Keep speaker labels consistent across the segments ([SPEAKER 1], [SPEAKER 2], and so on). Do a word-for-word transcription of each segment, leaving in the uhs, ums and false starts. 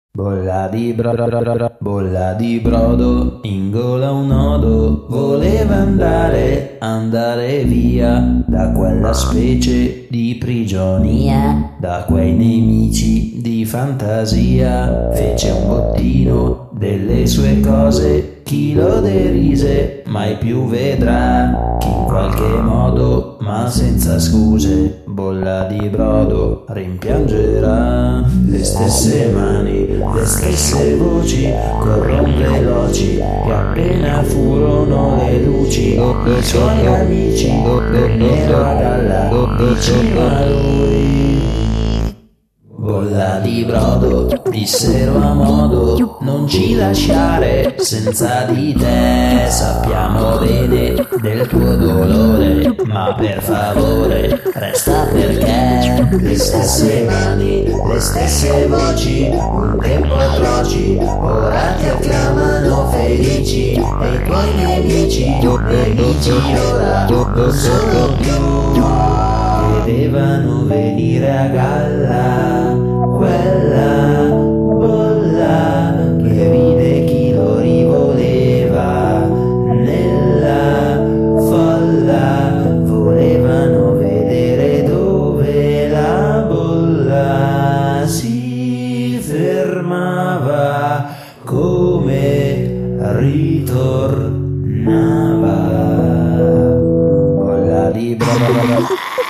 [SPEAKER 1] Bolla di brodo, bolla di brodo, in gola un nodo, voleva andare, andare via da quella specie di prigionia, da quei nemici di fantasia. Fece un bottino delle sue cose, chi lo derise mai più vedrà, chi in qualche modo, ma senza scuse, bolla di brodo rimpiangerà. Le stesse mani, le stesse voci, corron veloci, e appena furono le luci, i suoi amici, nella galla, vicino a lui. Bolla di brodo, dissero a modo, non ci lasciare senza di te. Sappiamo bene del tuo dolore, ma per favore resta, perché le stesse mani, le stesse voci, un tempo atroci, ora ti acclamano felici, e i tuoi nemici, nemici ora non sono più. Vedevano venire a galla quella bolla che vide chi lo rivoleva nella folla. Volevano vedere dove la bolla si fermava, come ritornava. Bolla di brodo.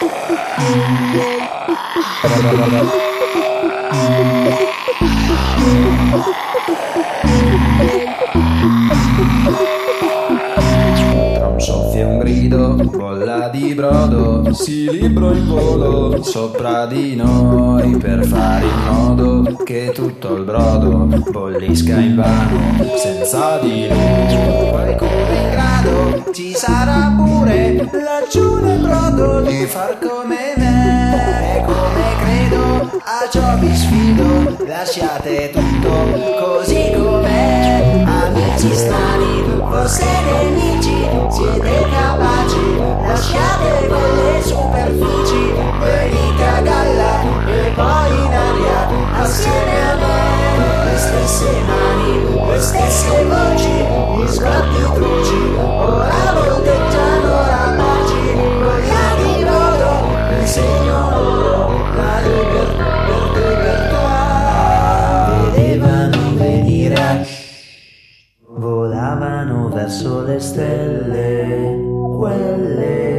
[SPEAKER 1] Tra un soffio e un grido, bolla di brodo si librò in volo sopra di noi, per fare in modo che tutto il brodo bollisca invano senza di lui. Poi come in grado ci sarà pure laggiù nel brodo di far come me, e come credo a ciò vi sfido, lasciate tutto così com'è. Amici strani, forse nemici, siete capaci, lasciate quelle superfici, venite a galla e poi in aria assieme a me. Le stesse mani, le stesse voci, gli sguardi truci, ora volteggiano rapaci, voglia di brodo, insegno loro la libertà. Vedevano venire a volavano verso le stelle, quelle